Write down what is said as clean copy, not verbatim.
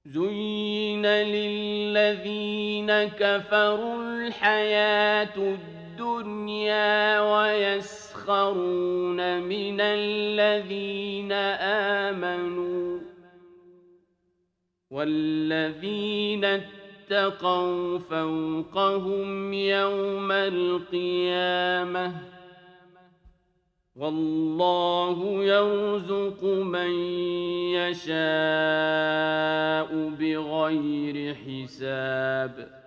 زين للذين كفروا الحياة الدنيا ويسخرون من الذين آمنوا والذين اتقوا فوقهم يوم القيامة والله يرزق من يشاء بغير حساب